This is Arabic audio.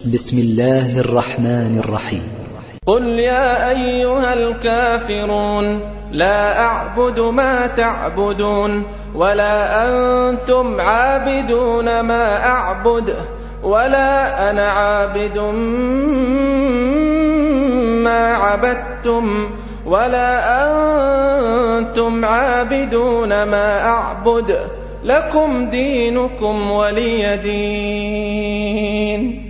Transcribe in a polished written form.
بسم الله الرحمن الرحيم. قل يا أيها الكافرون لا أعبد ما تعبدون ولا أنتم عابدون ما أعبد ولا أنا عابد ما عبدتم ولا أنتم عابدون ما أعبد لكم دينكم ولي دين.